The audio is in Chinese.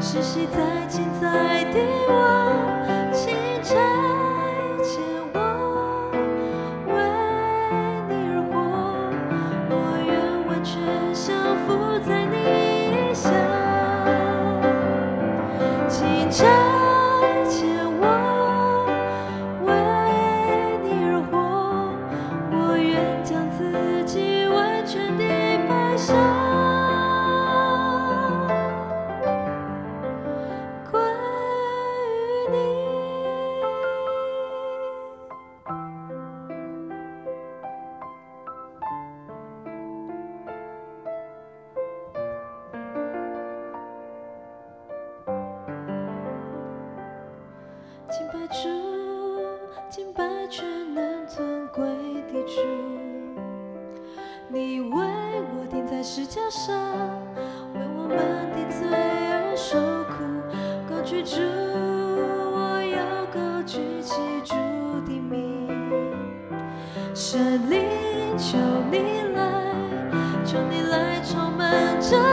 世袭在近在帝王，请差遣我为你而活，我愿完全降服在你下，请差遣我为你而活，我愿将自己完全地摆上。敬拜主，敬拜全能尊贵的主，你为我钉在十架上，为我们的罪而受苦。高举主，我要高举起主的名。神灵，求你来，求你来充满这